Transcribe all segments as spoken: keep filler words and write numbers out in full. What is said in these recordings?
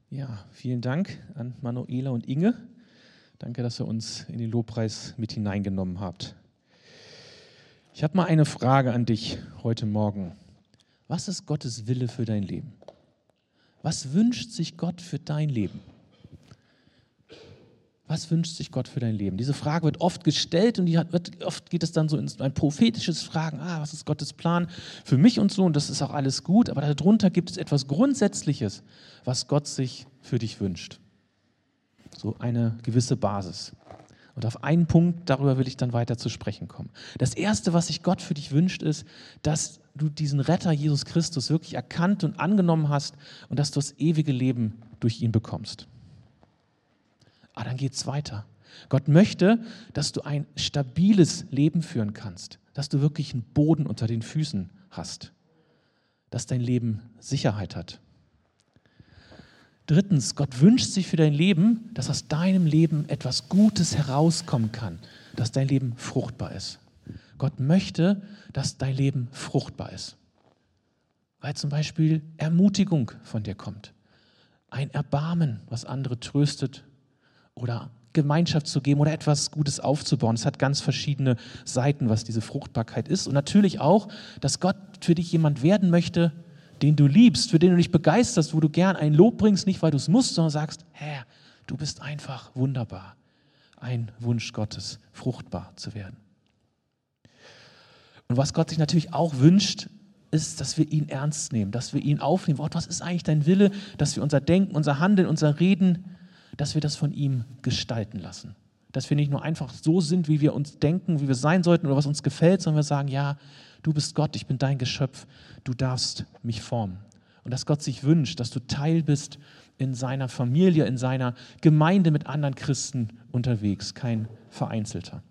Ja, vielen Dank an Manuela und Inge. Danke, dass ihr uns in den Lobpreis mit hineingenommen habt. Ich habe mal eine Frage an dich heute Morgen. Was ist Gottes Wille für dein Leben? Was wünscht sich Gott für dein Leben? Was wünscht sich Gott für dein Leben? Diese Frage wird oft gestellt und die hat, wird, oft geht es dann so in ein prophetisches Fragen. Ah, was ist Gottes Plan für mich und so? Und das ist auch alles gut. Aber darunter gibt es etwas Grundsätzliches, was Gott sich für dich wünscht. So eine gewisse Basis. Und auf einen Punkt, darüber will ich dann weiter zu sprechen kommen. Das Erste, was sich Gott für dich wünscht, ist, dass du diesen Retter Jesus Christus wirklich erkannt und angenommen hast und dass du das ewige Leben durch ihn bekommst. Aber dann geht es weiter. Gott möchte, dass du ein stabiles Leben führen kannst, dass du wirklich einen Boden unter den Füßen hast, dass dein Leben Sicherheit hat. Drittens, Gott wünscht sich für dein Leben, dass aus deinem Leben etwas Gutes herauskommen kann, dass dein Leben fruchtbar ist. Gott möchte, dass dein Leben fruchtbar ist, weil zum Beispiel Ermutigung von dir kommt, ein Erbarmen, was andere tröstet, oder Gemeinschaft zu geben oder etwas Gutes aufzubauen. Es hat ganz verschiedene Seiten, was diese Fruchtbarkeit ist. Und natürlich auch, dass Gott für dich jemand werden möchte, den du liebst, für den du dich begeisterst, wo du gern ein Lob bringst, nicht weil du es musst, sondern sagst, Herr, du bist einfach wunderbar. Ein Wunsch Gottes, fruchtbar zu werden. Und was Gott sich natürlich auch wünscht, ist, dass wir ihn ernst nehmen, dass wir ihn aufnehmen. Gott, was ist eigentlich dein Wille, dass wir unser Denken, unser Handeln, unser Reden, dass wir das von ihm gestalten lassen. Dass wir nicht nur einfach so sind, wie wir uns denken, wie wir sein sollten oder was uns gefällt, sondern wir sagen, ja, du bist Gott, ich bin dein Geschöpf, du darfst mich formen. Und dass Gott sich wünscht, dass du Teil bist in seiner Familie, in seiner Gemeinde mit anderen Christen unterwegs, kein Vereinzelter.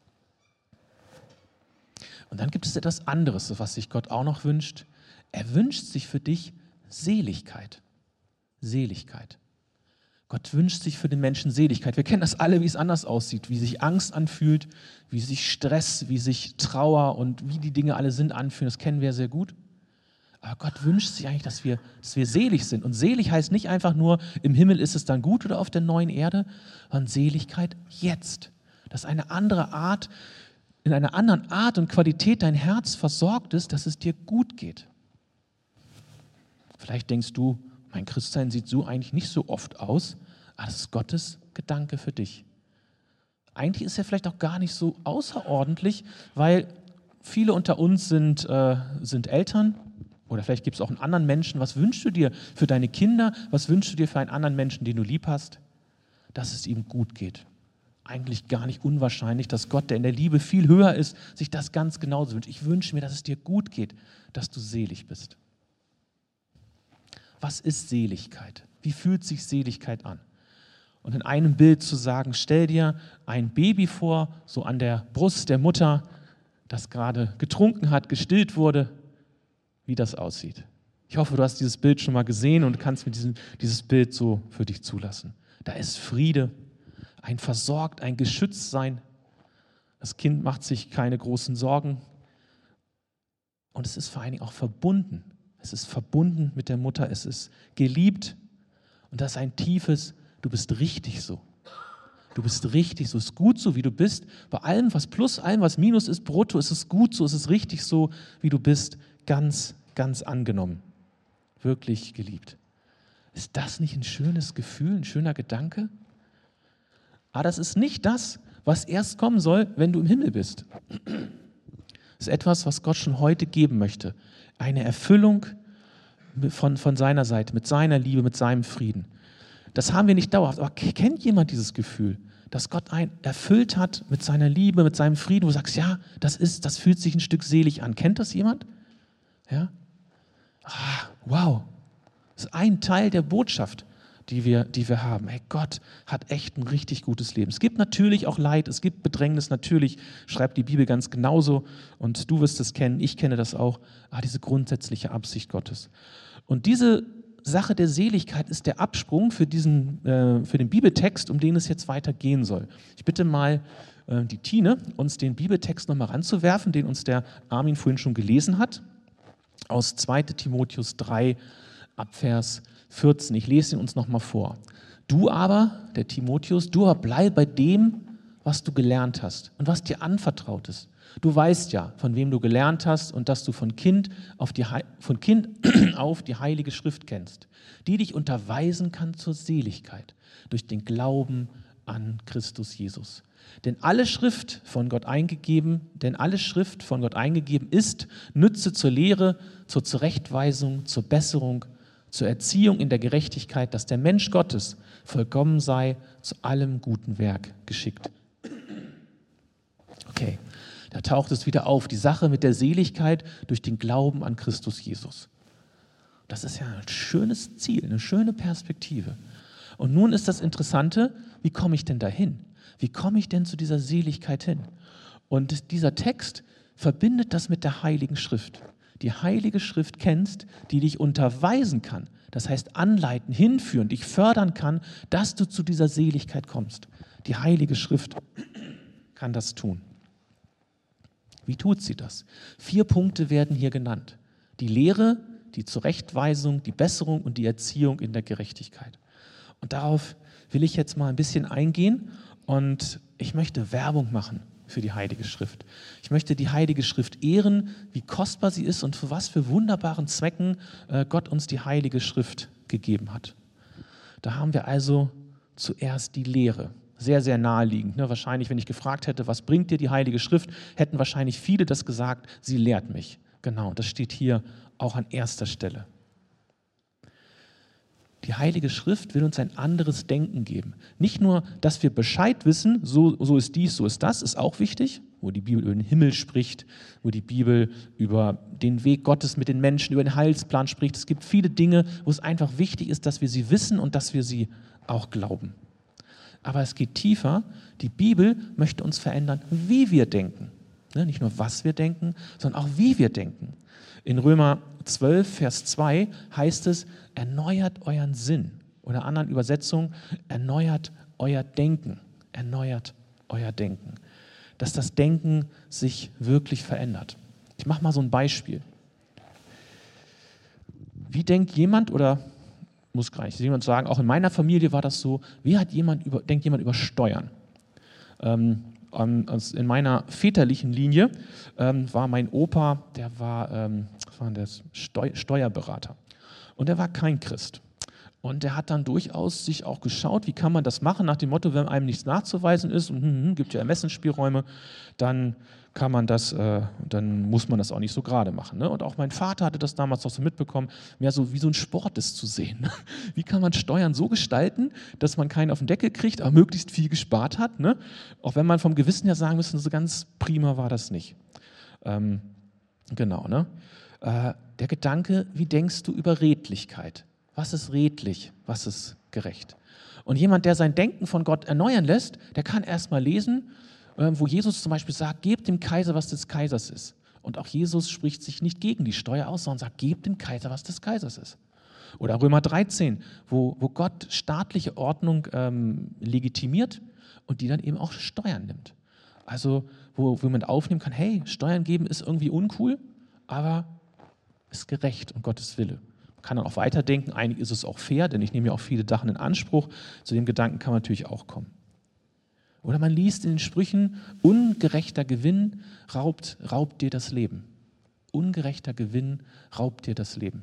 Und dann gibt es etwas anderes, was sich Gott auch noch wünscht. Er wünscht sich für dich Seligkeit. Seligkeit. Gott wünscht sich für den Menschen Seligkeit. Wir kennen das alle, wie es anders aussieht, wie sich Angst anfühlt, wie sich Stress, wie sich Trauer und wie die Dinge alle sind anfühlen. Das kennen wir sehr gut. Aber Gott wünscht sich eigentlich, dass wir, dass wir selig sind. Und selig heißt nicht einfach nur, im Himmel ist es dann gut oder auf der neuen Erde, sondern Seligkeit jetzt. Dass eine andere Art, in einer anderen Art und Qualität dein Herz versorgt ist, dass es dir gut geht. Vielleicht denkst du, mein Christsein sieht so eigentlich nicht so oft aus, aber das ist Gottes Gedanke für dich. Eigentlich ist er vielleicht auch gar nicht so außerordentlich, weil viele unter uns sind, äh, sind Eltern oder vielleicht gibt es auch einen anderen Menschen. Was wünschst du dir für deine Kinder? Was wünschst du dir für einen anderen Menschen, den du lieb hast? Dass es ihm gut geht. Eigentlich gar nicht unwahrscheinlich, dass Gott, der in der Liebe viel höher ist, sich das ganz genauso wünscht. Ich wünsche mir, dass es dir gut geht, dass du selig bist. Was ist Seligkeit? Wie fühlt sich Seligkeit an? Und in einem Bild zu sagen, stell dir ein Baby vor, so an der Brust der Mutter, das gerade getrunken hat, gestillt wurde, wie das aussieht. Ich hoffe, du hast dieses Bild schon mal gesehen und kannst mir diesen, dieses Bild so für dich zulassen. Da ist Friede, ein Versorgt, ein Geschütztsein. Das Kind macht sich keine großen Sorgen. Und es ist vor allen Dingen auch verbunden. Es ist verbunden mit der Mutter, es ist geliebt und das ist ein tiefes, du bist richtig so. Du bist richtig so, es ist gut so, wie du bist. Bei allem, was Plus, allem, was Minus ist, brutto, ist es gut so, es ist richtig so, wie du bist, ganz, ganz angenommen. Wirklich geliebt. Ist das nicht ein schönes Gefühl, ein schöner Gedanke? Aber das ist nicht das, was erst kommen soll, wenn du im Himmel bist. Das ist etwas, was Gott schon heute geben möchte. Eine Erfüllung von, von seiner Seite, mit seiner Liebe, mit seinem Frieden. Das haben wir nicht dauerhaft. Aber kennt jemand dieses Gefühl, dass Gott einen erfüllt hat mit seiner Liebe, mit seinem Frieden, wo du sagst, ja, das ist, das fühlt sich ein Stück selig an. Kennt das jemand? Ja? Ah, wow. Das ist ein Teil der Botschaft, die wir, die wir haben. Hey, Gott hat echt ein richtig gutes Leben. Es gibt natürlich auch Leid, es gibt Bedrängnis, natürlich schreibt die Bibel ganz genauso und du wirst es kennen, ich kenne das auch, aber diese grundsätzliche Absicht Gottes. Und diese Sache der Seligkeit ist der Absprung für, diesen, äh, für den Bibeltext, um den es jetzt weiter gehen soll. Ich bitte mal äh, die Tine, uns den Bibeltext nochmal ranzuwerfen, den uns der Armin vorhin schon gelesen hat, aus zweiter Timotheus drei, ab Vers vierzehn. Ich lese ihn uns nochmal vor. Du aber, der Timotheus, du aber bleib bei dem, was du gelernt hast und was dir anvertraut ist. Du weißt ja, von wem du gelernt hast und dass du von Kind auf die, von Kind auf die Heilige Schrift kennst, die dich unterweisen kann zur Seligkeit durch den Glauben an Christus Jesus. Denn alle Schrift von Gott eingegeben, denn alle Schrift von Gott eingegeben ist, nütze zur Lehre, zur Zurechtweisung, zur Besserung, zur Erziehung in der Gerechtigkeit, dass der Mensch Gottes vollkommen sei, zu allem guten Werk geschickt. Okay, da taucht es wieder auf, die Sache mit der Seligkeit durch den Glauben an Christus Jesus. Das ist ja ein schönes Ziel, eine schöne Perspektive. Und nun ist das Interessante, wie komme ich denn dahin? Wie komme ich denn zu dieser Seligkeit hin? Und dieser Text verbindet das mit der Heiligen Schrift. Die Heilige Schrift kennst, die dich unterweisen kann, das heißt anleiten, hinführen, dich fördern kann, dass du zu dieser Seligkeit kommst. Die Heilige Schrift kann das tun. Wie tut sie das? Vier Punkte werden hier genannt. Die Lehre, die Zurechtweisung, die Besserung und die Erziehung in der Gerechtigkeit. Und darauf will ich jetzt mal ein bisschen eingehen und ich möchte Werbung machen für die Heilige Schrift. Ich möchte die Heilige Schrift ehren, wie kostbar sie ist und für was für wunderbaren Zwecken Gott uns die Heilige Schrift gegeben hat. Da haben wir also zuerst die Lehre. Sehr, sehr naheliegend. Ne? Wahrscheinlich, wenn ich gefragt hätte, was bringt dir die Heilige Schrift, hätten wahrscheinlich viele das gesagt, sie lehrt mich. Genau, das steht hier auch an erster Stelle. Die Heilige Schrift will uns ein anderes Denken geben. Nicht nur, dass wir Bescheid wissen, so, so ist dies, so ist das, ist auch wichtig, wo die Bibel über den Himmel spricht, wo die Bibel über den Weg Gottes mit den Menschen, über den Heilsplan spricht. Es gibt viele Dinge, wo es einfach wichtig ist, dass wir sie wissen und dass wir sie auch glauben. Aber es geht tiefer. Die Bibel möchte uns verändern, wie wir denken. Nicht nur, was wir denken, sondern auch, wie wir denken. In Römer zwölf, Vers zwei heißt es, erneuert euren Sinn. Oder in anderen Übersetzungen, erneuert euer Denken. Erneuert euer Denken. Dass das Denken sich wirklich verändert. Ich mache mal so ein Beispiel. Wie denkt jemand oder muss gar nicht jemand sagen, auch in meiner Familie war das so, wie hat jemand über, denkt jemand über Steuern? Ähm, in meiner väterlichen Linie ähm, war mein Opa, der war, ähm, was war das? Steu- Steuerberater und der war kein Christ. Und der hat dann durchaus sich auch geschaut, wie kann man das machen, nach dem Motto, wenn einem nichts nachzuweisen ist, und hm, hm, gibt ja Ermessensspielräume, dann kann man das, äh, dann muss man das auch nicht so gerade machen. Ne? Und auch mein Vater hatte das damals auch so mitbekommen, mehr so wie so ein Sport ist zu sehen. Wie kann man Steuern so gestalten, dass man keinen auf den Deckel kriegt, aber möglichst viel gespart hat. Ne? Auch wenn man vom Gewissen her sagen müsste, so ganz prima war das nicht. Ähm, genau, ne? Äh, der Gedanke, wie denkst du über Redlichkeit? Was ist redlich? Was ist gerecht? Und jemand, der sein Denken von Gott erneuern lässt, der kann erst mal lesen, wo Jesus zum Beispiel sagt, gebt dem Kaiser, was des Kaisers ist. Und auch Jesus spricht sich nicht gegen die Steuer aus, sondern sagt, gebt dem Kaiser, was des Kaisers ist. Oder Römer dreizehn, wo, wo Gott staatliche Ordnung ähm, legitimiert und die dann eben auch Steuern nimmt. Also wo, wo man aufnehmen kann, hey, Steuern geben ist irgendwie uncool, aber ist gerecht und Gottes Wille. Man kann dann auch weiterdenken, eigentlich ist es auch fair, denn ich nehme ja auch viele Sachen in Anspruch. Zu dem Gedanken kann man natürlich auch kommen. Oder man liest in den Sprüchen, ungerechter Gewinn raubt, raubt dir das Leben. Ungerechter Gewinn raubt dir das Leben.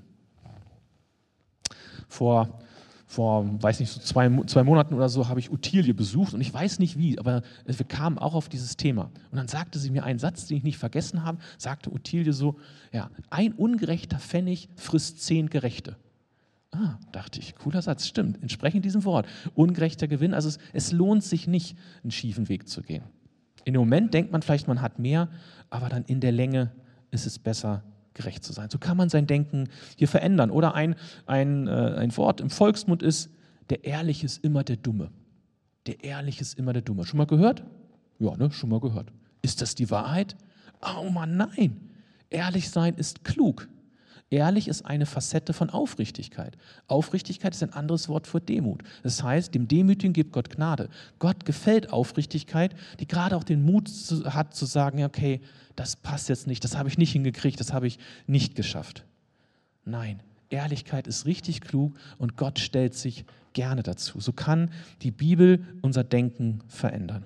Vor, vor weiß nicht, so zwei, zwei Monaten oder so habe ich Ottilie besucht und ich weiß nicht wie, aber wir kamen auch auf dieses Thema. Und dann sagte sie mir einen Satz, den ich nicht vergessen habe, sagte Ottilie so, ja, ein ungerechter Pfennig frisst zehn Gerechte. Ah, dachte ich, cooler Satz, stimmt, entsprechend diesem Wort. Ungerechter Gewinn, also es, es lohnt sich nicht, einen schiefen Weg zu gehen. In dem Moment denkt man vielleicht, man hat mehr, aber dann in der Länge ist es besser, gerecht zu sein. So kann man sein Denken hier verändern. Oder ein, ein, äh, ein Wort im Volksmund ist, der Ehrliche ist immer der Dumme. Der Ehrliche ist immer der Dumme. Schon mal gehört? Ja, ne, schon mal gehört. Ist das die Wahrheit? Oh Mann, nein. Ehrlich sein ist klug. Ehrlich ist eine Facette von Aufrichtigkeit. Aufrichtigkeit ist ein anderes Wort für Demut. Das heißt, dem Demütigen gibt Gott Gnade. Gott gefällt Aufrichtigkeit, die gerade auch den Mut hat zu sagen, okay, das passt jetzt nicht, das habe ich nicht hingekriegt, das habe ich nicht geschafft. Nein, Ehrlichkeit ist richtig klug und Gott stellt sich gerne dazu. So kann die Bibel unser Denken verändern.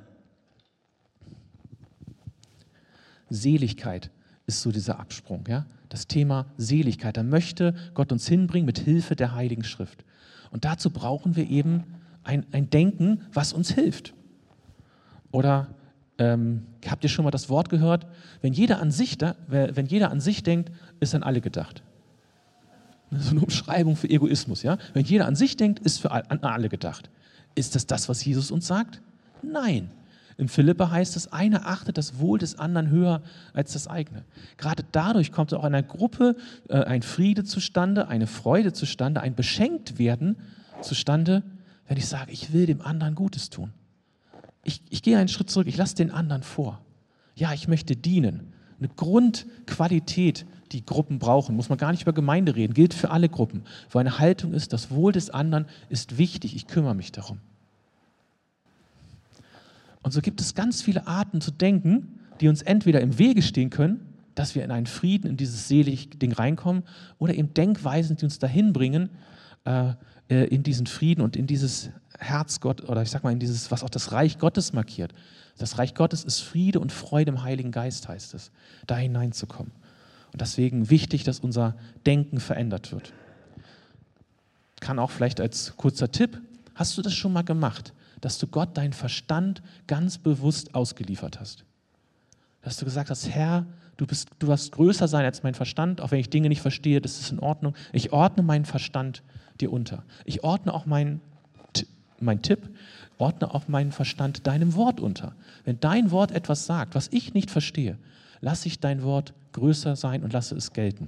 Seligkeit ist so dieser Absprung, ja? Das Thema Seligkeit. Da möchte Gott uns hinbringen mit Hilfe der Heiligen Schrift. Und dazu brauchen wir eben ein, ein Denken, was uns hilft. Oder ähm, habt ihr schon mal das Wort gehört? Wenn jeder an sich, da, wenn jeder an sich denkt, ist an alle gedacht. So eine Umschreibung für Egoismus. Ja? Wenn jeder an sich denkt, ist für an alle gedacht. Ist das das, was Jesus uns sagt? Nein. Im Philipper heißt es, einer achtet das Wohl des anderen höher als das eigene. Gerade dadurch kommt auch in einer Gruppe äh, ein Friede zustande, eine Freude zustande, ein Beschenktwerden zustande, wenn ich sage, ich will dem anderen Gutes tun. Ich, ich gehe einen Schritt zurück, ich lasse den anderen vor. Ja, ich möchte dienen. Eine Grundqualität, die Gruppen brauchen, muss man gar nicht über Gemeinde reden, gilt für alle Gruppen. Wo eine Haltung ist, das Wohl des anderen ist wichtig, ich kümmere mich darum. Und so gibt es ganz viele Arten zu denken, die uns entweder im Wege stehen können, dass wir in einen Frieden, in dieses selige Ding reinkommen, oder eben Denkweisen, die uns dahin bringen, äh, in diesen Frieden und in dieses Herz Gott, oder ich sag mal in dieses, was auch das Reich Gottes markiert. Das Reich Gottes ist Friede und Freude im Heiligen Geist, heißt es, da hineinzukommen. Und deswegen wichtig, dass unser Denken verändert wird. Kann auch vielleicht als kurzer Tipp, hast du das schon mal gemacht, dass du Gott deinen Verstand ganz bewusst ausgeliefert hast? Dass du gesagt hast, Herr, du bist, du wirst größer sein als mein Verstand, auch wenn ich Dinge nicht verstehe, das ist in Ordnung. Ich ordne meinen Verstand dir unter. Ich ordne auch meinen, mein Tipp, ordne auch meinen Verstand deinem Wort unter. Wenn dein Wort etwas sagt, was ich nicht verstehe, lasse ich dein Wort größer sein und lasse es gelten.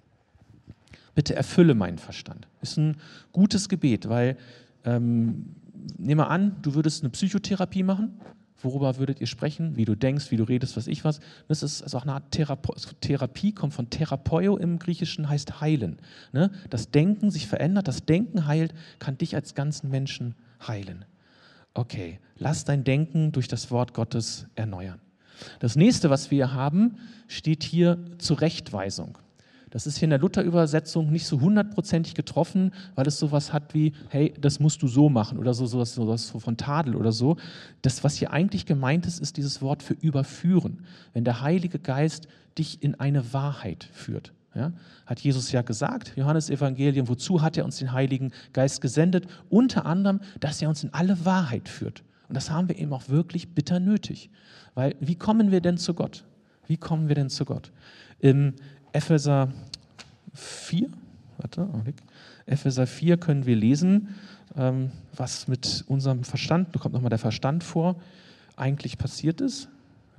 Bitte erfülle meinen Verstand. Ist ein gutes Gebet, weil ähm, nehmen wir an, du würdest eine Psychotherapie machen. Worüber würdet ihr sprechen? Wie du denkst, wie du redest, was ich was. Das ist also auch eine Art Therape- Therapie, kommt von Therapeio im Griechischen, heißt heilen. Ne? Das Denken sich verändert, das Denken heilt, kann dich als ganzen Menschen heilen. Okay, lass dein Denken durch das Wort Gottes erneuern. Das nächste, was wir haben, steht hier Zurechtweisung. Das ist hier in der Luther-Übersetzung nicht so hundertprozentig getroffen, weil es sowas hat wie, hey, das musst du so machen oder so, sowas, sowas von Tadel oder so. Das, was hier eigentlich gemeint ist, ist dieses Wort für überführen. Wenn der Heilige Geist dich in eine Wahrheit führt. Ja, hat Jesus ja gesagt, Johannes-Evangelium, wozu hat er uns den Heiligen Geist gesendet? Unter anderem, dass er uns in alle Wahrheit führt. Und das haben wir eben auch wirklich bitter nötig. Weil, wie kommen wir denn zu Gott? Wie kommen wir denn zu Gott? Im Epheser vier, warte, Augenblick. Epheser vier können wir lesen, ähm, was mit unserem Verstand, da kommt nochmal der Verstand vor, eigentlich passiert ist.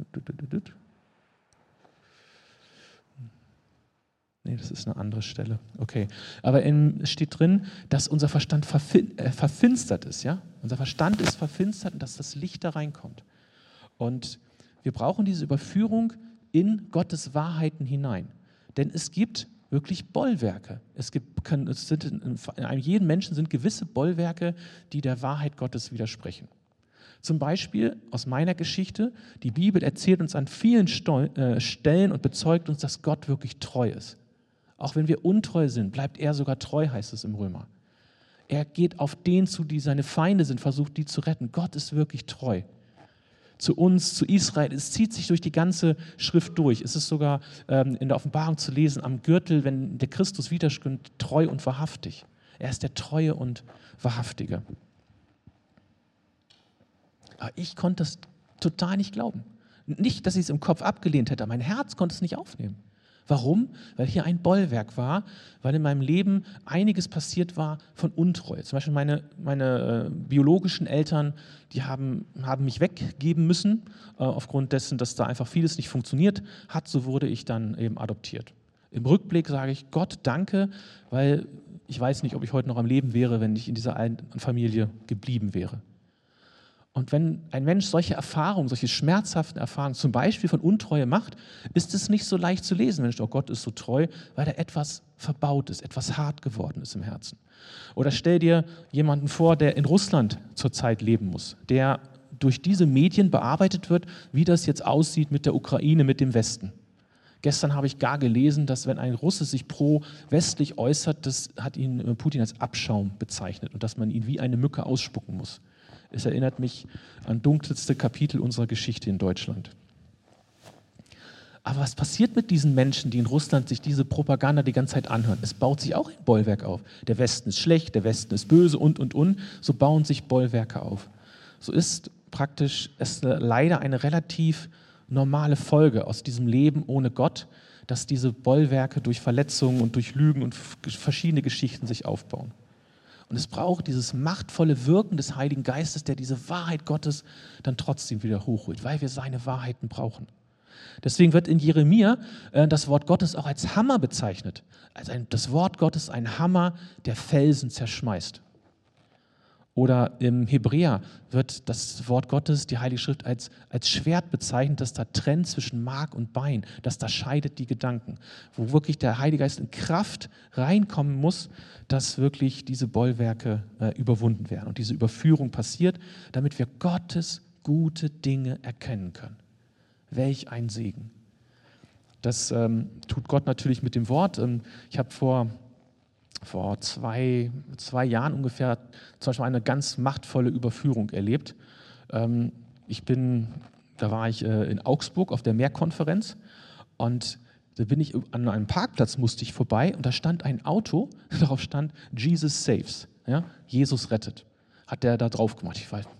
Nee, das ist eine andere Stelle. Okay. Aber es steht drin, dass unser Verstand verfin äh, verfinstert ist. Ja? Unser Verstand ist verfinstert und dass das Licht da reinkommt. Und wir brauchen diese Überführung in Gottes Wahrheiten hinein. Denn es gibt wirklich Bollwerke. Es gibt, können, es sind in, in einem jeden Menschen sind gewisse Bollwerke, die der Wahrheit Gottes widersprechen. Zum Beispiel aus meiner Geschichte, die Bibel erzählt uns an vielen Stol äh, Stellen und bezeugt uns, dass Gott wirklich treu ist. Auch wenn wir untreu sind, bleibt er sogar treu, heißt es im Römer. Er geht auf den zu, die seine Feinde sind, versucht die zu retten. Gott ist wirklich treu. Zu uns, zu Israel, es zieht sich durch die ganze Schrift durch. Es ist sogar ähm, in der Offenbarung zu lesen, am Gürtel, wenn der Christus widerspringt, treu und wahrhaftig. Er ist der Treue und Wahrhaftige. Aber ich konnte das total nicht glauben. Nicht, dass ich es im Kopf abgelehnt hätte, mein Herz konnte es nicht aufnehmen. Warum? Weil hier ein Bollwerk war, weil in meinem Leben einiges passiert war von Untreue. Zum Beispiel meine, meine äh, biologischen Eltern, die haben, haben mich weggeben müssen, äh, aufgrund dessen, dass da einfach vieles nicht funktioniert hat. So wurde ich dann eben adoptiert. Im Rückblick sage ich, Gott, danke, weil ich weiß nicht, ob ich heute noch am Leben wäre, wenn ich in dieser alten Familie geblieben wäre. Und wenn ein Mensch solche Erfahrungen, solche schmerzhaften Erfahrungen, zum Beispiel von Untreue macht, ist es nicht so leicht zu lesen, wenn ich, oh Gott ist so treu, weil da etwas verbaut ist, etwas hart geworden ist im Herzen. Oder stell dir jemanden vor, der in Russland zurzeit leben muss, der durch diese Medien bearbeitet wird, wie das jetzt aussieht mit der Ukraine, mit dem Westen. Gestern habe ich gar gelesen, dass wenn ein Russe sich pro-westlich äußert, das hat ihn Putin als Abschaum bezeichnet und dass man ihn wie eine Mücke ausspucken muss. Es erinnert mich an dunkelste Kapitel unserer Geschichte in Deutschland. Aber was passiert mit diesen Menschen, die in Russland sich diese Propaganda die ganze Zeit anhören? Es baut sich auch ein Bollwerk auf. Der Westen ist schlecht, der Westen ist böse und, und, und. So bauen sich Bollwerke auf. So ist praktisch es leider eine relativ normale Folge aus diesem Leben ohne Gott, dass diese Bollwerke durch Verletzungen und durch Lügen und verschiedene Geschichten sich aufbauen. Und es braucht dieses machtvolle Wirken des Heiligen Geistes, der diese Wahrheit Gottes dann trotzdem wieder hochholt, weil wir seine Wahrheiten brauchen. Deswegen wird in Jeremia äh, das Wort Gottes auch als Hammer bezeichnet. Also ein, das Wort Gottes ein Hammer, der Felsen zerschmeißt. Oder im Hebräer wird das Wort Gottes, die Heilige Schrift, als, als Schwert bezeichnet, das da trennt zwischen Mark und Bein, das da scheidet die Gedanken, wo wirklich der Heilige Geist in Kraft reinkommen muss, dass wirklich diese Bollwerke äh, überwunden werden und diese Überführung passiert, damit wir Gottes gute Dinge erkennen können. Welch ein Segen. Das ähm, tut Gott natürlich mit dem Wort. Ähm, ich habe vor... vor zwei, zwei Jahren ungefähr zum Beispiel eine ganz machtvolle Überführung erlebt. Ähm, ich bin, da war ich äh, in Augsburg auf der Mehrkonferenz und da bin ich an einem Parkplatz, musste ich vorbei und da stand ein Auto, darauf stand Jesus saves, ja? Jesus rettet. Hat der da drauf gemacht, ich weiß.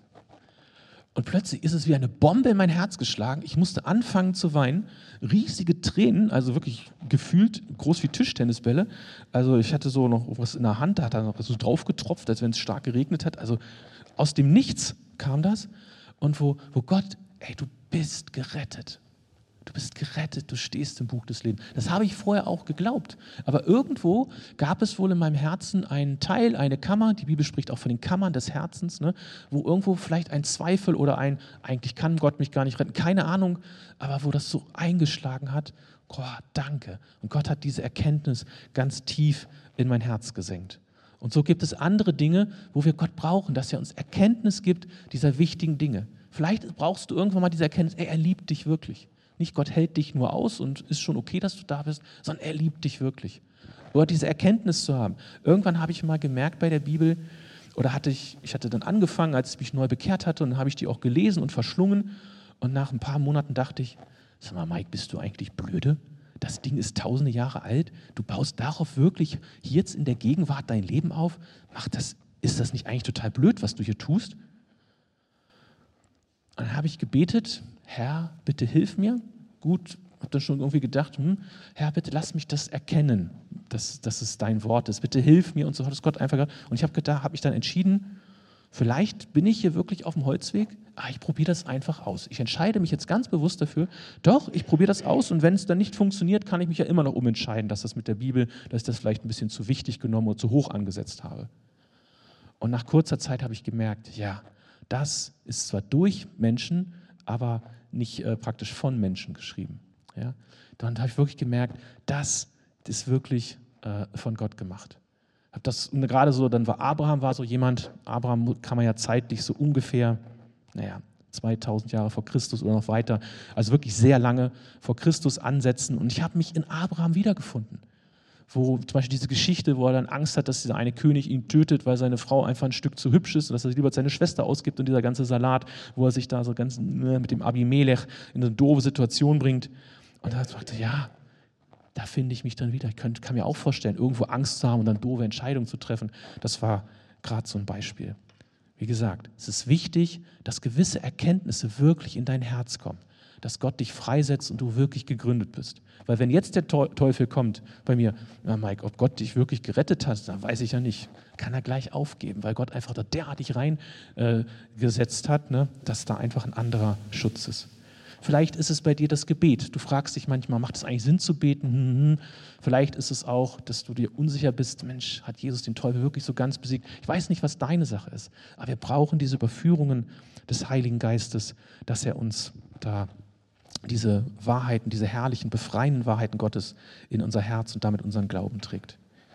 Und plötzlich ist es wie eine Bombe in mein Herz geschlagen. Ich musste anfangen zu weinen. Riesige Tränen, also wirklich gefühlt groß wie Tischtennisbälle. Also ich hatte so noch was in der Hand, da hat er noch so drauf getropft, als wenn es stark geregnet hat. Also aus dem Nichts kam das. Und wo, wo Gott, ey, du bist gerettet. Du bist gerettet, du stehst im Buch des Lebens. Das habe ich vorher auch geglaubt. Aber irgendwo gab es wohl in meinem Herzen einen Teil, eine Kammer, die Bibel spricht auch von den Kammern des Herzens, ne, wo irgendwo vielleicht ein Zweifel oder ein, eigentlich kann Gott mich gar nicht retten, keine Ahnung, aber wo das so eingeschlagen hat, oh, danke. Und Gott hat diese Erkenntnis ganz tief in mein Herz gesenkt. Und so gibt es andere Dinge, wo wir Gott brauchen, dass er uns Erkenntnis gibt dieser wichtigen Dinge. Vielleicht brauchst du irgendwann mal diese Erkenntnis, ey, er liebt dich wirklich. Nicht Gott hält dich nur aus und ist schon okay, dass du da bist, sondern er liebt dich wirklich. Oder diese Erkenntnis zu haben. Irgendwann habe ich mal gemerkt bei der Bibel, oder hatte ich, ich hatte dann angefangen, als ich mich neu bekehrt hatte, und dann habe ich die auch gelesen und verschlungen. Und nach ein paar Monaten dachte ich, sag mal, Mike, bist du eigentlich blöde? Das Ding ist tausende Jahre alt. Du baust darauf wirklich jetzt in der Gegenwart dein Leben auf. Mach das, ist das nicht eigentlich total blöd, was du hier tust? Und dann habe ich gebetet, Herr, bitte hilf mir. Gut, habe dann schon irgendwie gedacht, hm, Herr, bitte lass mich das erkennen, dass, dass es dein Wort ist. Bitte hilf mir. Und so hat es Gott einfach gesagt. Und ich habe gedacht, habe mich dann entschieden, vielleicht bin ich hier wirklich auf dem Holzweg, aber ich probiere das einfach aus. Ich entscheide mich jetzt ganz bewusst dafür, doch, ich probiere das aus und wenn es dann nicht funktioniert, kann ich mich ja immer noch umentscheiden, dass das mit der Bibel, dass ich das vielleicht ein bisschen zu wichtig genommen oder zu hoch angesetzt habe. Und nach kurzer Zeit habe ich gemerkt, ja, das ist zwar durch Menschen, aber nicht äh, praktisch von Menschen geschrieben. Ja? Dann habe ich wirklich gemerkt, das ist wirklich äh, von Gott gemacht. Hab das und gerade so, dann war Abraham war so jemand, Abraham kann man ja zeitlich so ungefähr, naja, zweitausend Jahre vor Christus oder noch weiter, also wirklich sehr lange vor Christus ansetzen. Und ich habe mich in Abraham wiedergefunden. Wo zum Beispiel diese Geschichte, wo er dann Angst hat, dass dieser eine König ihn tötet, weil seine Frau einfach ein Stück zu hübsch ist und dass er sich lieber seine Schwester ausgibt und dieser ganze Salat, wo er sich da so ganz ne, mit dem Abimelech in eine doofe Situation bringt. Und da sagte er, ja, da finde ich mich dann wieder. Ich kann, kann mir auch vorstellen, irgendwo Angst zu haben und dann doofe Entscheidungen zu treffen. Das war gerade so ein Beispiel. Wie gesagt, es ist wichtig, dass gewisse Erkenntnisse wirklich in dein Herz kommen. Dass Gott dich freisetzt und du wirklich gegründet bist. Weil wenn jetzt der Teufel kommt bei mir, na Mike, ob Gott dich wirklich gerettet hat, dann weiß ich ja nicht. Kann er gleich aufgeben, weil Gott einfach da derartig reingesetzt äh, hat, ne, dass da einfach ein anderer Schutz ist. Vielleicht ist es bei dir das Gebet. Du fragst dich manchmal, macht es eigentlich Sinn zu beten? Hm, hm. Vielleicht ist es auch, dass du dir unsicher bist, Mensch, hat Jesus den Teufel wirklich so ganz besiegt? Ich weiß nicht, was deine Sache ist, aber wir brauchen diese Überführungen des Heiligen Geistes, dass er uns da diese Wahrheiten, diese herrlichen, befreienden Wahrheiten Gottes in unser Herz und damit unseren Glauben trägt.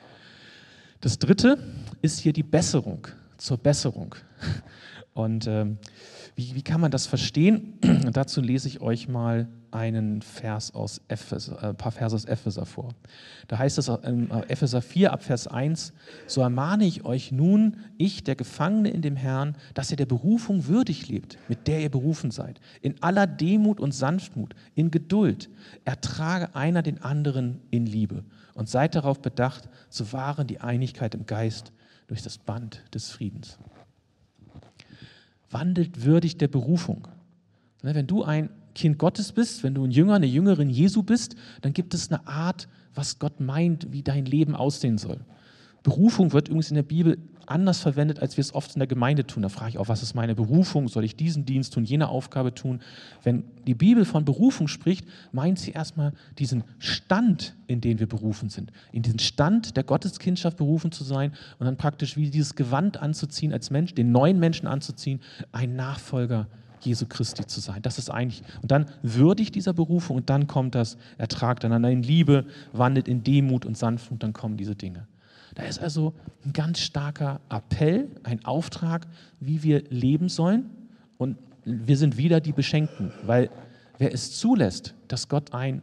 Das Dritte ist hier die Besserung, zur Besserung. Und ähm, wie, wie kann man das verstehen? Und dazu lese ich euch mal einen Vers aus Epheser, äh, ein paar Verse aus Epheser vor. Da heißt es in Epheser vier ab Vers eins, so ermahne ich euch nun, ich, der Gefangene in dem Herrn, dass ihr der Berufung würdig lebt, mit der ihr berufen seid, in aller Demut und Sanftmut, in Geduld, ertrage einer den anderen in Liebe und seid darauf bedacht, zu wahren die Einigkeit im Geist durch das Band des Friedens. Wandelt würdig der Berufung. Wenn du ein Kind Gottes bist, wenn du ein Jünger, eine Jüngerin Jesu bist, dann gibt es eine Art, was Gott meint, wie dein Leben aussehen soll. Berufung wird übrigens in der Bibel anders verwendet, als wir es oft in der Gemeinde tun. Da frage ich auch, was ist meine Berufung? Soll ich diesen Dienst tun, jene Aufgabe tun? Wenn die Bibel von Berufung spricht, meint sie erstmal diesen Stand, in den wir berufen sind. In diesen Stand der Gotteskindschaft berufen zu sein und dann praktisch wie dieses Gewand anzuziehen als Mensch, den neuen Menschen anzuziehen, ein Nachfolger Jesu Christi zu sein. Das ist eigentlich, und dann würdig dieser Berufung und dann kommt das, ertragt einander in Liebe, wandelt in Demut und Sanftmut, dann kommen diese Dinge. Da ist also ein ganz starker Appell, ein Auftrag, wie wir leben sollen. Und wir sind wieder die Beschenkten, weil wer es zulässt, dass Gott einen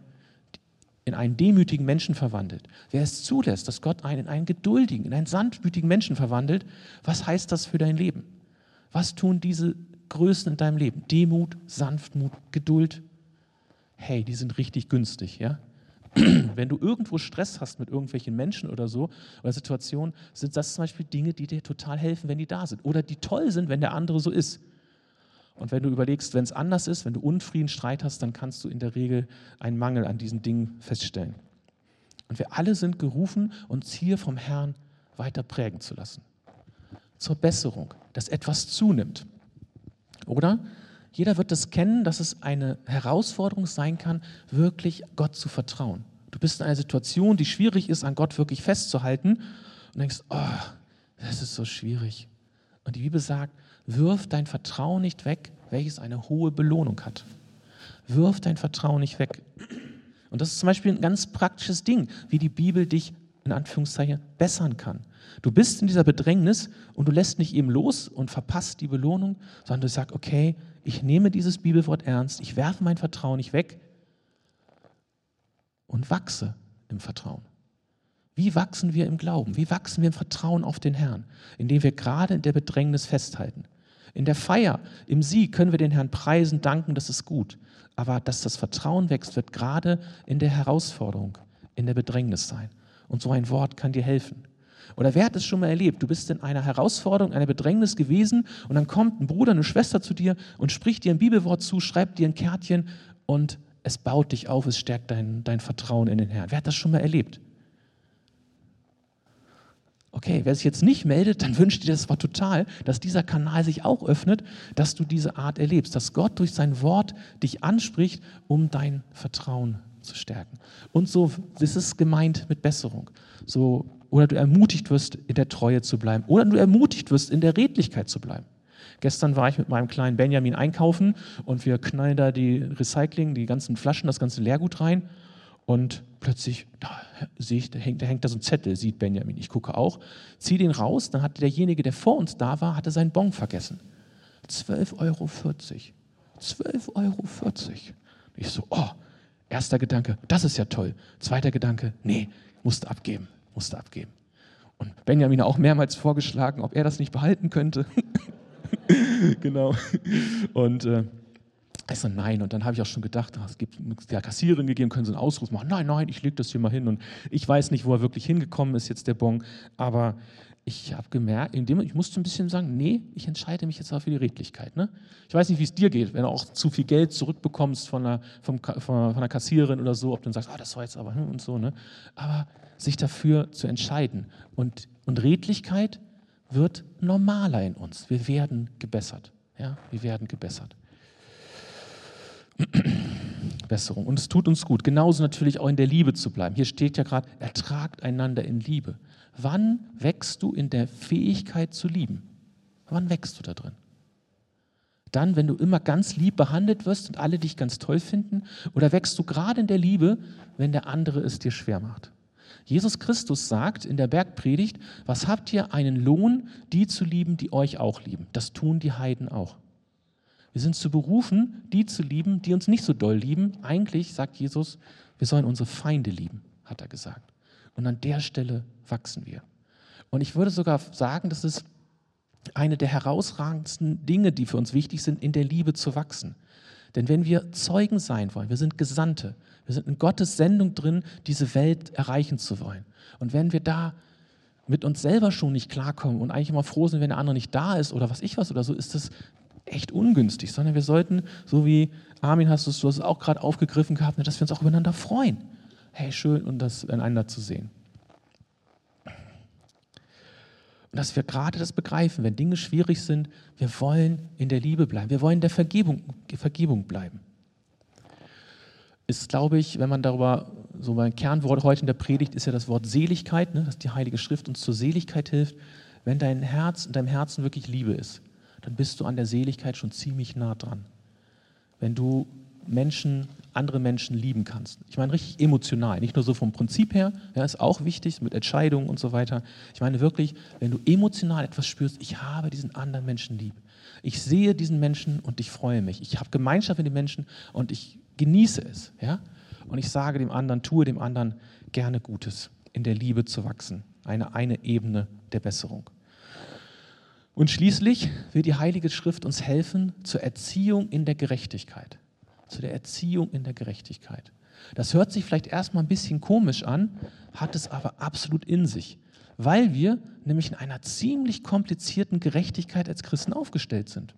in einen demütigen Menschen verwandelt, wer es zulässt, dass Gott einen in einen geduldigen, in einen sanftmütigen Menschen verwandelt, was heißt das für dein Leben? Was tun diese Größen in deinem Leben? Demut, Sanftmut, Geduld. Hey, die sind richtig günstig, ja? Wenn du irgendwo Stress hast mit irgendwelchen Menschen oder so, oder Situationen, sind das zum Beispiel Dinge, die dir total helfen, wenn die da sind. Oder die toll sind, wenn der andere so ist. Und wenn du überlegst, wenn es anders ist, wenn du Unfrieden, Streit hast, dann kannst du in der Regel einen Mangel an diesen Dingen feststellen. Und wir alle sind gerufen, uns hier vom Herrn weiter prägen zu lassen. Zur Besserung, dass etwas zunimmt. Oder? Jeder wird das kennen, dass es eine Herausforderung sein kann, wirklich Gott zu vertrauen. Du bist in einer Situation, die schwierig ist, an Gott wirklich festzuhalten und denkst, oh, das ist so schwierig. Und die Bibel sagt, wirf dein Vertrauen nicht weg, welches eine hohe Belohnung hat. Wirf dein Vertrauen nicht weg. Und das ist zum Beispiel ein ganz praktisches Ding, wie die Bibel dich in Anführungszeichen bessern kann. Du bist in dieser Bedrängnis und du lässt nicht eben los und verpasst die Belohnung, sondern du sagst, okay, ich nehme dieses Bibelwort ernst, ich werfe mein Vertrauen nicht weg und wachse im Vertrauen. Wie wachsen wir im Glauben? Wie wachsen wir im Vertrauen auf den Herrn? Indem wir gerade in der Bedrängnis festhalten. In der Feier, im Sieg können wir den Herrn preisen, danken, das ist gut. Aber dass das Vertrauen wächst, wird gerade in der Herausforderung, in der Bedrängnis sein. Und so ein Wort kann dir helfen. Oder wer hat es schon mal erlebt? Du bist in einer Herausforderung, einer Bedrängnis gewesen und dann kommt ein Bruder, eine Schwester zu dir und spricht dir ein Bibelwort zu, schreibt dir ein Kärtchen und es baut dich auf, es stärkt dein, dein Vertrauen in den Herrn. Wer hat das schon mal erlebt? Okay, wer sich jetzt nicht meldet, dann wünscht dir das aber total, dass dieser Kanal sich auch öffnet, dass du diese Art erlebst, dass Gott durch sein Wort dich anspricht, um dein Vertrauen zu stärken. Und so ist es gemeint mit Besserung. So, oder du ermutigt wirst, in der Treue zu bleiben. Oder du ermutigt wirst, in der Redlichkeit zu bleiben. Gestern war ich mit meinem kleinen Benjamin einkaufen und wir knallen da die Recycling, die ganzen Flaschen, das ganze Leergut rein. Und plötzlich, da sehe ich, da hängt, da hängt da so ein Zettel, sieht Benjamin. Ich gucke auch, ziehe den raus, dann hat derjenige, der vor uns da war, hatte seinen Bon vergessen. zwölf Euro vierzig. zwölf Euro vierzig. Ich so, oh, erster Gedanke, das ist ja toll. Zweiter Gedanke, nee, musste abgeben, musste abgeben. Und Benjamin auch mehrmals vorgeschlagen, ob er das nicht behalten könnte. Genau. Und äh, also nein, und dann habe ich auch schon gedacht, es gibt der Kassiererin gegeben, können sie einen Ausruf machen. Nein, nein, ich lege das hier mal hin. Und ich weiß nicht, wo er wirklich hingekommen ist, jetzt der Bon. Aber ich habe gemerkt, indem ich musste ein bisschen sagen, nee, ich entscheide mich jetzt auch für die Redlichkeit. Ne? Ich weiß nicht, wie es dir geht, wenn du auch zu viel Geld zurückbekommst von einer, vom, von, von einer Kassiererin oder so, ob du dann sagst, ah, das war jetzt aber hm, und so. Ne? Aber sich dafür zu entscheiden. Und, und Redlichkeit wird normaler in uns. Wir werden gebessert. Ja? Wir werden gebessert. Besserung. Und es tut uns gut, genauso natürlich auch in der Liebe zu bleiben. Hier steht ja gerade, ertragt einander in Liebe. Wann wächst du in der Fähigkeit zu lieben? Wann wächst du da drin? Dann, wenn du immer ganz lieb behandelt wirst und alle dich ganz toll finden? Oder wächst du gerade in der Liebe, wenn der andere es dir schwer macht? Jesus Christus sagt in der Bergpredigt, was habt ihr einen Lohn, die zu lieben, die euch auch lieben? Das tun die Heiden auch. Wir sind zu berufen, die zu lieben, die uns nicht so doll lieben. Eigentlich, sagt Jesus, wir sollen unsere Feinde lieben, hat er gesagt. Und an der Stelle wachsen wir. Und ich würde sogar sagen, das ist eine der herausragendsten Dinge, die für uns wichtig sind, in der Liebe zu wachsen. Denn wenn wir Zeugen sein wollen, wir sind Gesandte, wir sind in Gottes Sendung drin, diese Welt erreichen zu wollen. Und wenn wir da mit uns selber schon nicht klarkommen und eigentlich immer froh sind, wenn der andere nicht da ist oder was ich was oder so, ist das echt ungünstig, sondern wir sollten, so wie Armin hast du es, du hast es auch gerade aufgegriffen gehabt, dass wir uns auch übereinander freuen. Hey, schön, und das einander zu sehen. Und dass wir gerade das begreifen, wenn Dinge schwierig sind, wir wollen in der Liebe bleiben, wir wollen in der Vergebung, Vergebung bleiben. Ist, glaube ich, wenn man darüber, so mein Kernwort heute in der Predigt ist ja das Wort Seligkeit, ne, dass die Heilige Schrift uns zur Seligkeit hilft. Wenn dein Herz, in deinem Herzen wirklich Liebe ist, dann bist du an der Seligkeit schon ziemlich nah dran. Wenn du Menschen, andere Menschen lieben kannst. Ich meine richtig emotional, nicht nur so vom Prinzip her, ja, ist auch wichtig mit Entscheidungen und so weiter. Ich meine wirklich, wenn du emotional etwas spürst, ich habe diesen anderen Menschen lieb. Ich sehe diesen Menschen und ich freue mich. Ich habe Gemeinschaft mit den Menschen und ich genieße es. Ja? Und ich sage dem anderen, tue dem anderen gerne Gutes, in der Liebe zu wachsen. Eine, eine Ebene der Besserung. Und schließlich will die Heilige Schrift uns helfen zur Erziehung in der Gerechtigkeit. Zu der Erziehung in der Gerechtigkeit. Das hört sich vielleicht erstmal ein bisschen komisch an, hat es aber absolut in sich, weil wir nämlich in einer ziemlich komplizierten Gerechtigkeit als Christen aufgestellt sind.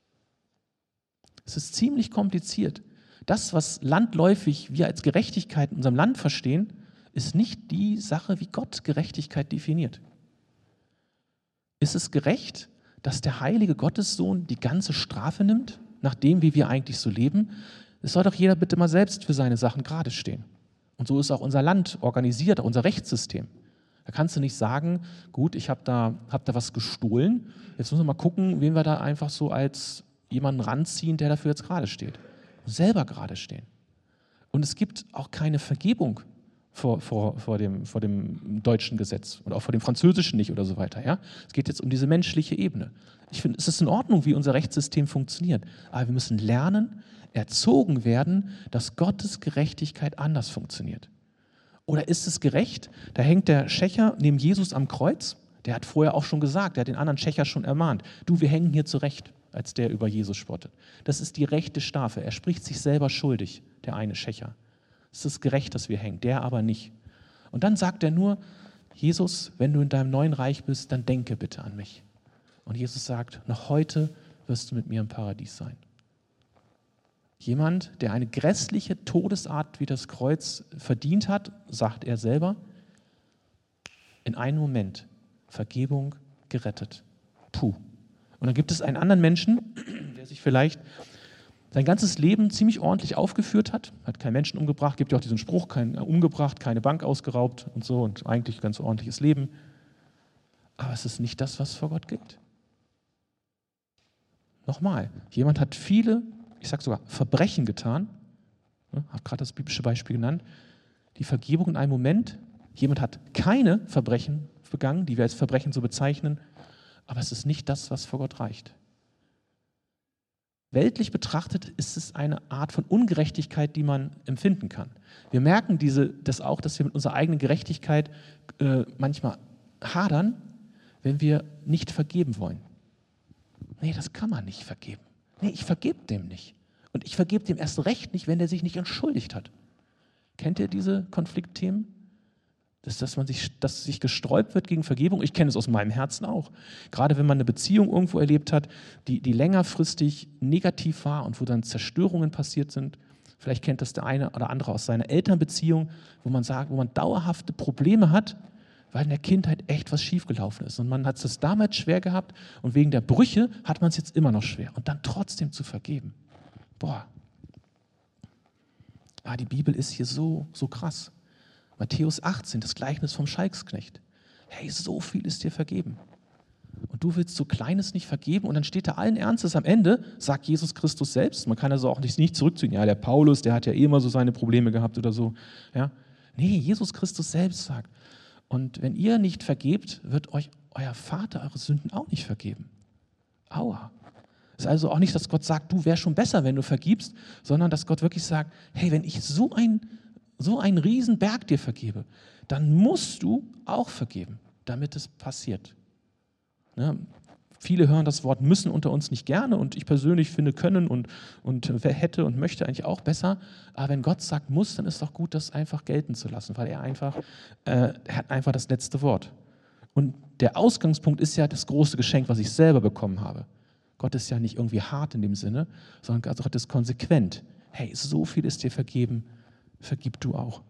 Es ist ziemlich kompliziert. Das, was landläufig wir als Gerechtigkeit in unserem Land verstehen, ist nicht die Sache, wie Gott Gerechtigkeit definiert. Ist es gerecht, dass der heilige Gottessohn die ganze Strafe nimmt, nach dem, wie wir eigentlich so leben? Es soll doch jeder bitte mal selbst für seine Sachen gerade stehen. Und so ist auch unser Land organisiert, auch unser Rechtssystem. Da kannst du nicht sagen, gut, ich habe da, hab da was gestohlen, jetzt müssen wir mal gucken, wen wir da einfach so als jemanden ranziehen, der dafür jetzt gerade steht. Selber gerade stehen. Und es gibt auch keine Vergebung vor, vor, vor, dem, vor dem deutschen Gesetz und auch vor dem französischen nicht oder so weiter. Ja? Es geht jetzt um diese menschliche Ebene. Ich finde, es ist in Ordnung, wie unser Rechtssystem funktioniert, aber wir müssen lernen, erzogen werden, dass Gottes Gerechtigkeit anders funktioniert. Oder ist es gerecht? Da hängt der Schächer neben Jesus am Kreuz, der hat vorher auch schon gesagt, der hat den anderen Schächer schon ermahnt, du, wir hängen hier zurecht, als der über Jesus spottet. Das ist die rechte Strafe. Er spricht sich selber schuldig, der eine Schächer. Es ist gerecht, dass wir hängen, der aber nicht. Und dann sagt er nur, Jesus, wenn du in deinem neuen Reich bist, dann denke bitte an mich. Und Jesus sagt, noch heute wirst du mit mir im Paradies sein. Jemand, der eine grässliche Todesart wie das Kreuz verdient hat, sagt er selber, in einem Moment Vergebung gerettet. Puh. Und dann gibt es einen anderen Menschen, der sich vielleicht sein ganzes Leben ziemlich ordentlich aufgeführt hat, hat keinen Menschen umgebracht, gibt ja auch diesen Spruch, keinen umgebracht, keine Bank ausgeraubt und so und eigentlich ein ganz ordentliches Leben. Aber es ist nicht das, was vor Gott gilt. Nochmal, jemand hat viele, ich sage sogar Verbrechen getan, ne, habe gerade das biblische Beispiel genannt, die Vergebung in einem Moment, jemand hat keine Verbrechen begangen, die wir als Verbrechen so bezeichnen, aber es ist nicht das, was vor Gott reicht. Weltlich betrachtet ist es eine Art von Ungerechtigkeit, die man empfinden kann. Wir merken diese, das auch, dass wir mit unserer eigenen Gerechtigkeit äh, manchmal hadern, wenn wir nicht vergeben wollen. Nee, das kann man nicht vergeben. Nee, ich vergebe dem nicht. Und ich vergebe dem erst recht nicht, wenn der sich nicht entschuldigt hat. Kennt ihr diese Konfliktthemen? Dass, dass man sich, dass sich gesträubt wird gegen Vergebung. Ich kenne es aus meinem Herzen auch. Gerade wenn man eine Beziehung irgendwo erlebt hat, die, die längerfristig negativ war und wo dann Zerstörungen passiert sind. Vielleicht kennt das der eine oder andere aus seiner Elternbeziehung, wo man sagt, wo man dauerhafte Probleme hat, weil in der Kindheit echt was schiefgelaufen ist. Und man hat es damals schwer gehabt und wegen der Brüche hat man es jetzt immer noch schwer. Und dann trotzdem zu vergeben. Boah. Ah, die Bibel ist hier so, so krass. Matthäus achtzehn, das Gleichnis vom Schalksknecht. Hey, so viel ist dir vergeben. Und du willst so Kleines nicht vergeben und dann steht da allen Ernstes am Ende, sagt Jesus Christus selbst, man kann also auch nicht, nicht zurückziehen, ja, der Paulus, der hat ja eh immer so seine Probleme gehabt oder so. Ja. Nee, Jesus Christus selbst sagt, und wenn ihr nicht vergebt, wird euch euer Vater eure Sünden auch nicht vergeben. Aua. Es ist also auch nicht, dass Gott sagt, du wärst schon besser, wenn du vergibst, sondern dass Gott wirklich sagt, hey, wenn ich so, ein, so einen riesen Berg dir vergebe, dann musst du auch vergeben, damit es passiert. Ne? Viele hören das Wort müssen unter uns nicht gerne und ich persönlich finde können und, und wer hätte und möchte eigentlich auch besser. Aber wenn Gott sagt muss, dann ist es doch gut, das einfach gelten zu lassen, weil er einfach, äh, er hat einfach das letzte Wort. Und der Ausgangspunkt ist ja das große Geschenk, was ich selber bekommen habe. Gott ist ja nicht irgendwie hart in dem Sinne, sondern Gott ist konsequent. Hey, so viel ist dir vergeben, vergib du auch.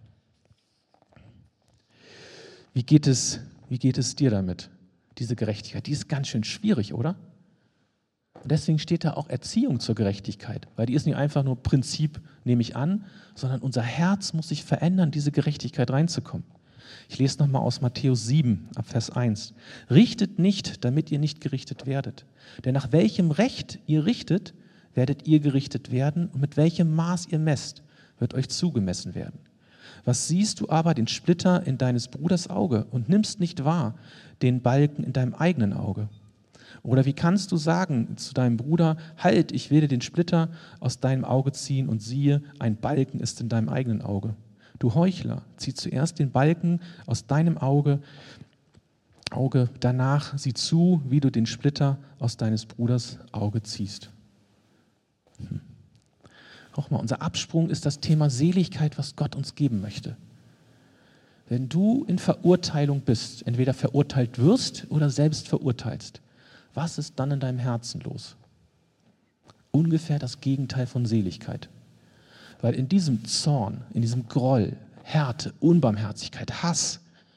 Wie geht es, wie geht es dir damit? Diese Gerechtigkeit, die ist ganz schön schwierig, oder? Und deswegen steht da auch Erziehung zur Gerechtigkeit, weil die ist nicht einfach nur Prinzip, nehme ich an, sondern unser Herz muss sich verändern, diese Gerechtigkeit reinzukommen. Ich lese nochmal aus Matthäus sieben, ab Vers eins. Richtet nicht, damit ihr nicht gerichtet werdet. Denn nach welchem Recht ihr richtet, werdet ihr gerichtet werden und mit welchem Maß ihr messt, wird euch zugemessen werden. Was siehst du aber den Splitter in deines Bruders Auge und nimmst nicht wahr den Balken in deinem eigenen Auge? Oder wie kannst du sagen zu deinem Bruder, halt, ich will dir den Splitter aus deinem Auge ziehen und siehe, ein Balken ist in deinem eigenen Auge. Du Heuchler, zieh zuerst den Balken aus deinem Auge, Auge, danach sieh zu, wie du den Splitter aus deines Bruders Auge ziehst. Hm. Auch mal, unser Absprung ist das Thema Seligkeit, was Gott uns geben möchte. Wenn du in Verurteilung bist, entweder verurteilt wirst oder selbst verurteilst, was ist dann in deinem Herzen los? Ungefähr das Gegenteil von Seligkeit. Weil in diesem Zorn, in diesem Groll, Härte, Unbarmherzigkeit, Hass,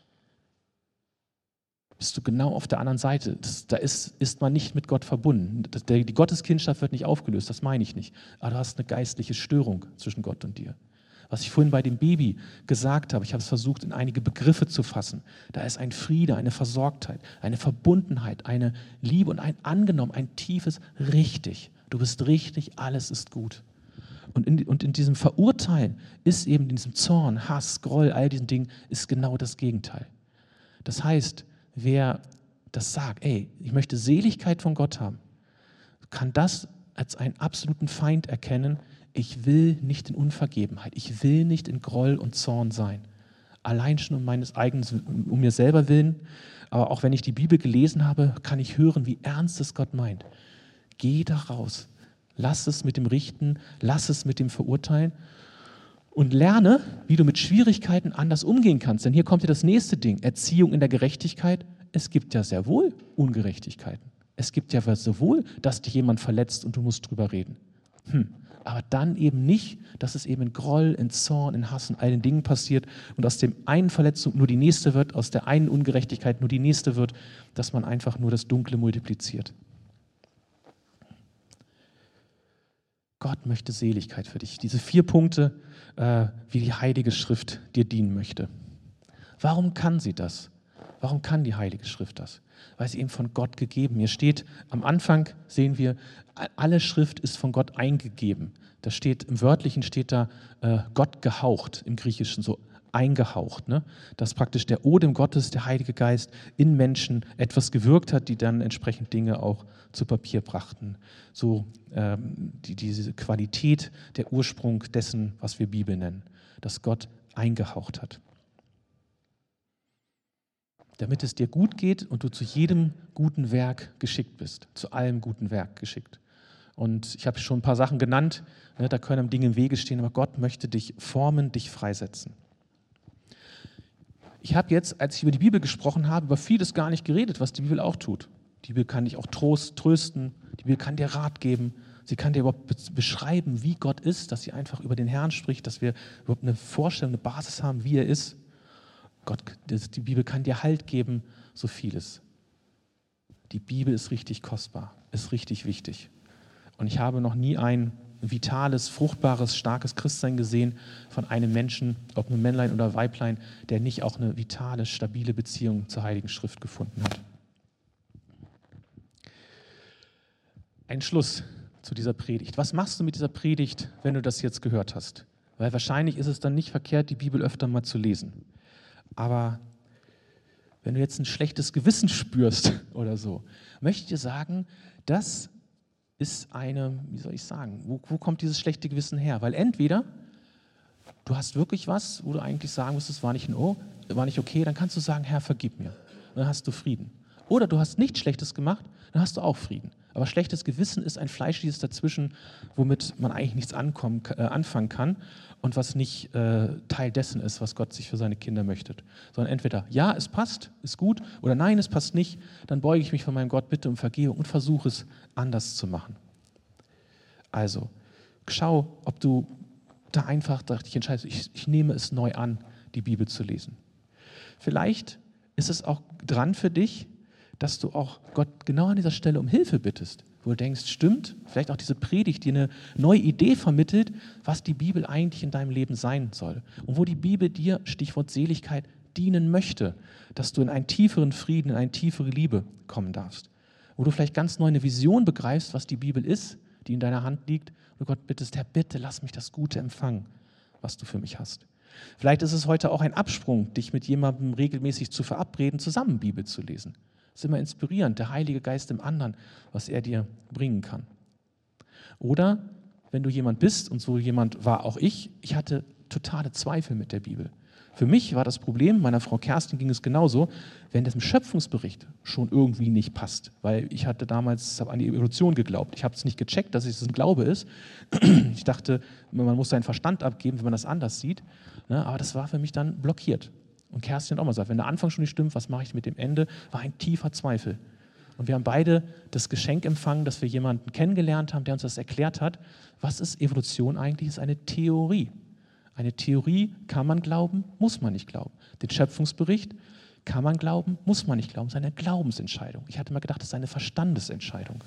bist du genau auf der anderen Seite. Das, da ist, ist man nicht mit Gott verbunden. Das, der, die Gotteskindschaft wird nicht aufgelöst, das meine ich nicht. Aber du hast eine geistliche Störung zwischen Gott und dir. Was ich vorhin bei dem Baby gesagt habe, ich habe es versucht, in einige Begriffe zu fassen. Da ist ein Friede, eine Versorgtheit, eine Verbundenheit, eine Liebe und ein Angenommen, ein tiefes Richtig. Du bist richtig, alles ist gut. Und in, und in diesem Verurteilen ist eben in diesem Zorn, Hass, Groll, all diesen Dingen, ist genau das Gegenteil. Das heißt, wer das sagt, ey, ich möchte Seligkeit von Gott haben, kann das als einen absoluten Feind erkennen. Ich will nicht in Unvergebenheit, ich will nicht in Groll und Zorn sein. Allein schon um meines eigenen, um mir selber willen, aber auch wenn ich die Bibel gelesen habe, kann ich hören, wie ernst es Gott meint. Geh da raus, lass es mit dem Richten, lass es mit dem Verurteilen und lerne, wie du mit Schwierigkeiten anders umgehen kannst. Denn hier kommt ja das nächste Ding, Erziehung in der Gerechtigkeit. Es gibt ja sehr wohl Ungerechtigkeiten. Es gibt ja sehr wohl, dass dich jemand verletzt und du musst drüber reden. Hm. Aber dann eben nicht, dass es eben in Groll, in Zorn, in Hass und all den Dingen passiert und aus dem einen Verletzung nur die nächste wird, aus der einen Ungerechtigkeit nur die nächste wird, dass man einfach nur das Dunkle multipliziert. Gott möchte Seligkeit für dich. Diese vier Punkte, äh, wie die Heilige Schrift dir dienen möchte. Warum kann sie das? Warum kann die Heilige Schrift das? Weil sie eben von Gott gegeben. Hier steht, am Anfang sehen wir, alle Schrift ist von Gott eingegeben. Da steht, im Wörtlichen steht da äh, Gott gehaucht, im Griechischen so eingehaucht. Ne? Dass praktisch der Odem Gottes, der Heilige Geist, in Menschen etwas gewirkt hat, die dann entsprechend Dinge auch zu Papier brachten. So ähm, die, diese Qualität, der Ursprung dessen, was wir Bibel nennen, dass Gott eingehaucht hat. Damit es dir gut geht und du zu jedem guten Werk geschickt bist, zu allem guten Werk geschickt. Und ich habe schon ein paar Sachen genannt, ne, da können Dinge im Wege stehen, aber Gott möchte dich formen, dich freisetzen. Ich habe jetzt, als ich über die Bibel gesprochen habe, über vieles gar nicht geredet, was die Bibel auch tut. Die Bibel kann dich auch Trost, trösten, die Bibel kann dir Rat geben, sie kann dir überhaupt beschreiben, wie Gott ist, dass sie einfach über den Herrn spricht, dass wir überhaupt eine Vorstellung, eine Basis haben, wie er ist. Gott, die Bibel kann dir Halt geben, so vieles. Die Bibel ist richtig kostbar, ist richtig wichtig. Und ich habe noch nie ein vitales, fruchtbares, starkes Christsein gesehen von einem Menschen, ob ein Männlein oder Weiblein, der nicht auch eine vitale, stabile Beziehung zur Heiligen Schrift gefunden hat. Ein Schluss zu dieser Predigt. Was machst du mit dieser Predigt, wenn du das jetzt gehört hast? Weil wahrscheinlich ist es dann nicht verkehrt, die Bibel öfter mal zu lesen. Aber wenn du jetzt ein schlechtes Gewissen spürst oder so, möchte ich dir sagen, dass ist eine, wie soll ich sagen, wo, wo kommt dieses schlechte Gewissen her? Weil entweder du hast wirklich was, wo du eigentlich sagen müsstest, war nicht, in, oh, war nicht okay, dann kannst du sagen, Herr, vergib mir. Und dann hast du Frieden. Oder du hast nichts Schlechtes gemacht, dann hast du auch Frieden. Aber schlechtes Gewissen ist ein fleischliches Dazwischen, womit man eigentlich nichts ankommen, äh, anfangen kann und was nicht äh, Teil dessen ist, was Gott sich für seine Kinder möchte. Sondern entweder, ja, es passt, ist gut, oder nein, es passt nicht, dann beuge ich mich von meinem Gott, bitte um Vergebung und versuche es anders zu machen. Also, schau, ob du da einfach dich entscheidest, ich, ich nehme es neu an, die Bibel zu lesen. Vielleicht ist es auch dran für dich, dass du auch Gott genau an dieser Stelle um Hilfe bittest, wo du denkst, stimmt, vielleicht auch diese Predigt dir eine neue Idee vermittelt, was die Bibel eigentlich in deinem Leben sein soll. Und wo die Bibel dir, Stichwort Seligkeit, dienen möchte, dass du in einen tieferen Frieden, in eine tiefere Liebe kommen darfst. Wo du vielleicht ganz neu eine Vision begreifst, was die Bibel ist, die in deiner Hand liegt, und du Gott bittest, Herr, bitte lass mich das Gute empfangen, was du für mich hast. Vielleicht ist es heute auch ein Absprung, dich mit jemandem regelmäßig zu verabreden, zusammen Bibel zu lesen. Das ist immer inspirierend, der Heilige Geist im anderen, was er dir bringen kann. Oder wenn du jemand bist, und so jemand war auch ich, ich hatte totale Zweifel mit der Bibel. Für mich war das Problem, meiner Frau Kerstin ging es genauso, wenn das im Schöpfungsbericht schon irgendwie nicht passt. Weil ich hatte damals hab an die Evolution geglaubt. Ich habe es nicht gecheckt, dass es ein Glaube ist. Ich dachte, man muss seinen Verstand abgeben, wenn man das anders sieht. Aber das war für mich dann blockiert. Und Kerstin hat auch mal gesagt, wenn der Anfang schon nicht stimmt, was mache ich mit dem Ende? War ein tiefer Zweifel. Und wir haben beide das Geschenk empfangen, dass wir jemanden kennengelernt haben, der uns das erklärt hat. Was ist Evolution eigentlich? Es ist eine Theorie. Eine Theorie kann man glauben, muss man nicht glauben. Den Schöpfungsbericht kann man glauben, muss man nicht glauben. Es ist eine Glaubensentscheidung. Ich hatte mal gedacht, das ist eine Verstandesentscheidung.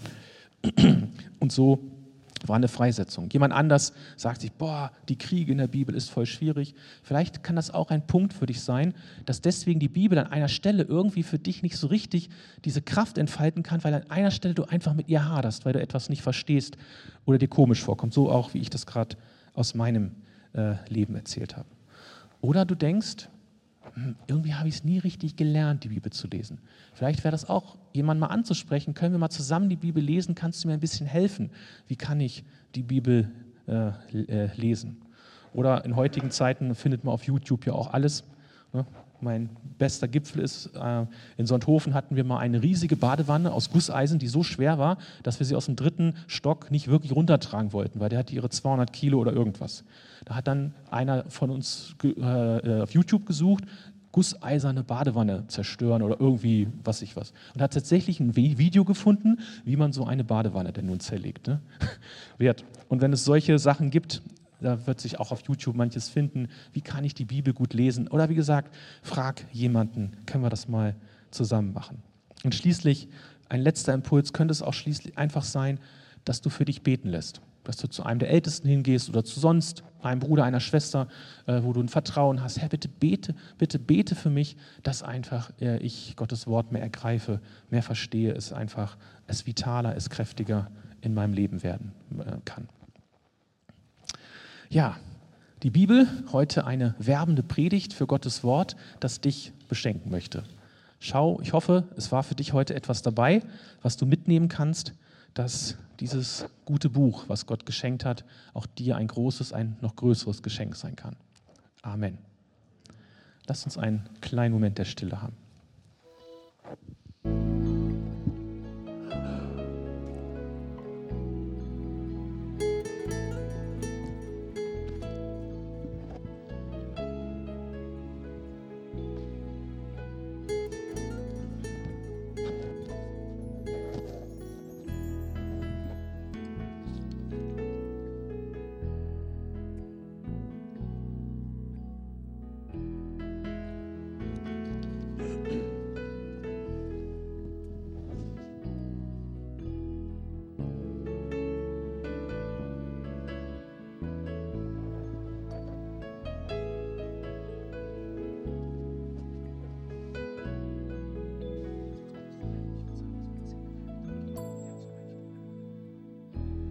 Und so war eine Freisetzung. Jemand anders sagt sich, boah, die Kriege in der Bibel ist voll schwierig. Vielleicht kann das auch ein Punkt für dich sein, dass deswegen die Bibel an einer Stelle irgendwie für dich nicht so richtig diese Kraft entfalten kann, weil an einer Stelle du einfach mit ihr haderst, weil du etwas nicht verstehst oder dir komisch vorkommt. So auch, wie ich das gerade aus meinem äh, Leben erzählt habe. Oder du denkst, hm, irgendwie habe ich es nie richtig gelernt, die Bibel zu lesen. Vielleicht wäre das auch, jemanden mal anzusprechen, können wir mal zusammen die Bibel lesen, kannst du mir ein bisschen helfen? Wie kann ich die Bibel äh, äh, lesen? Oder in heutigen Zeiten findet man auf YouTube ja auch alles. Ne? Mein bester Gipfel ist, äh, in Sonthofen hatten wir mal eine riesige Badewanne aus Gusseisen, die so schwer war, dass wir sie aus dem dritten Stock nicht wirklich runtertragen wollten, weil der hatte ihre zweihundert Kilo oder irgendwas. Da hat dann einer von uns äh, auf YouTube gesucht, gusseiserne Badewanne zerstören oder irgendwie was ich was. Und hat tatsächlich ein Video gefunden, wie man so eine Badewanne denn nun zerlegt. Ne? Wert. Und wenn es solche Sachen gibt, da wird sich auch auf YouTube manches finden, wie kann ich die Bibel gut lesen? Oder wie gesagt, frag jemanden, können wir das mal zusammen machen? Und schließlich, ein letzter Impuls, könnte es auch schließlich einfach sein, dass du für dich beten lässt. Dass du zu einem der Ältesten hingehst oder zu sonst einem Bruder, einer Schwester, äh, wo du ein Vertrauen hast. Herr, bitte bete, bitte bete für mich, dass einfach äh, ich Gottes Wort mehr ergreife, mehr verstehe, es einfach, es vitaler, es kräftiger in meinem Leben werden äh, kann. Ja, die Bibel, heute eine werbende Predigt für Gottes Wort, das dich beschenken möchte. Schau, ich hoffe, es war für dich heute etwas dabei, was du mitnehmen kannst, dass dieses gute Buch, was Gott geschenkt hat, auch dir ein großes, ein noch größeres Geschenk sein kann. Amen. Lass uns einen kleinen Moment der Stille haben.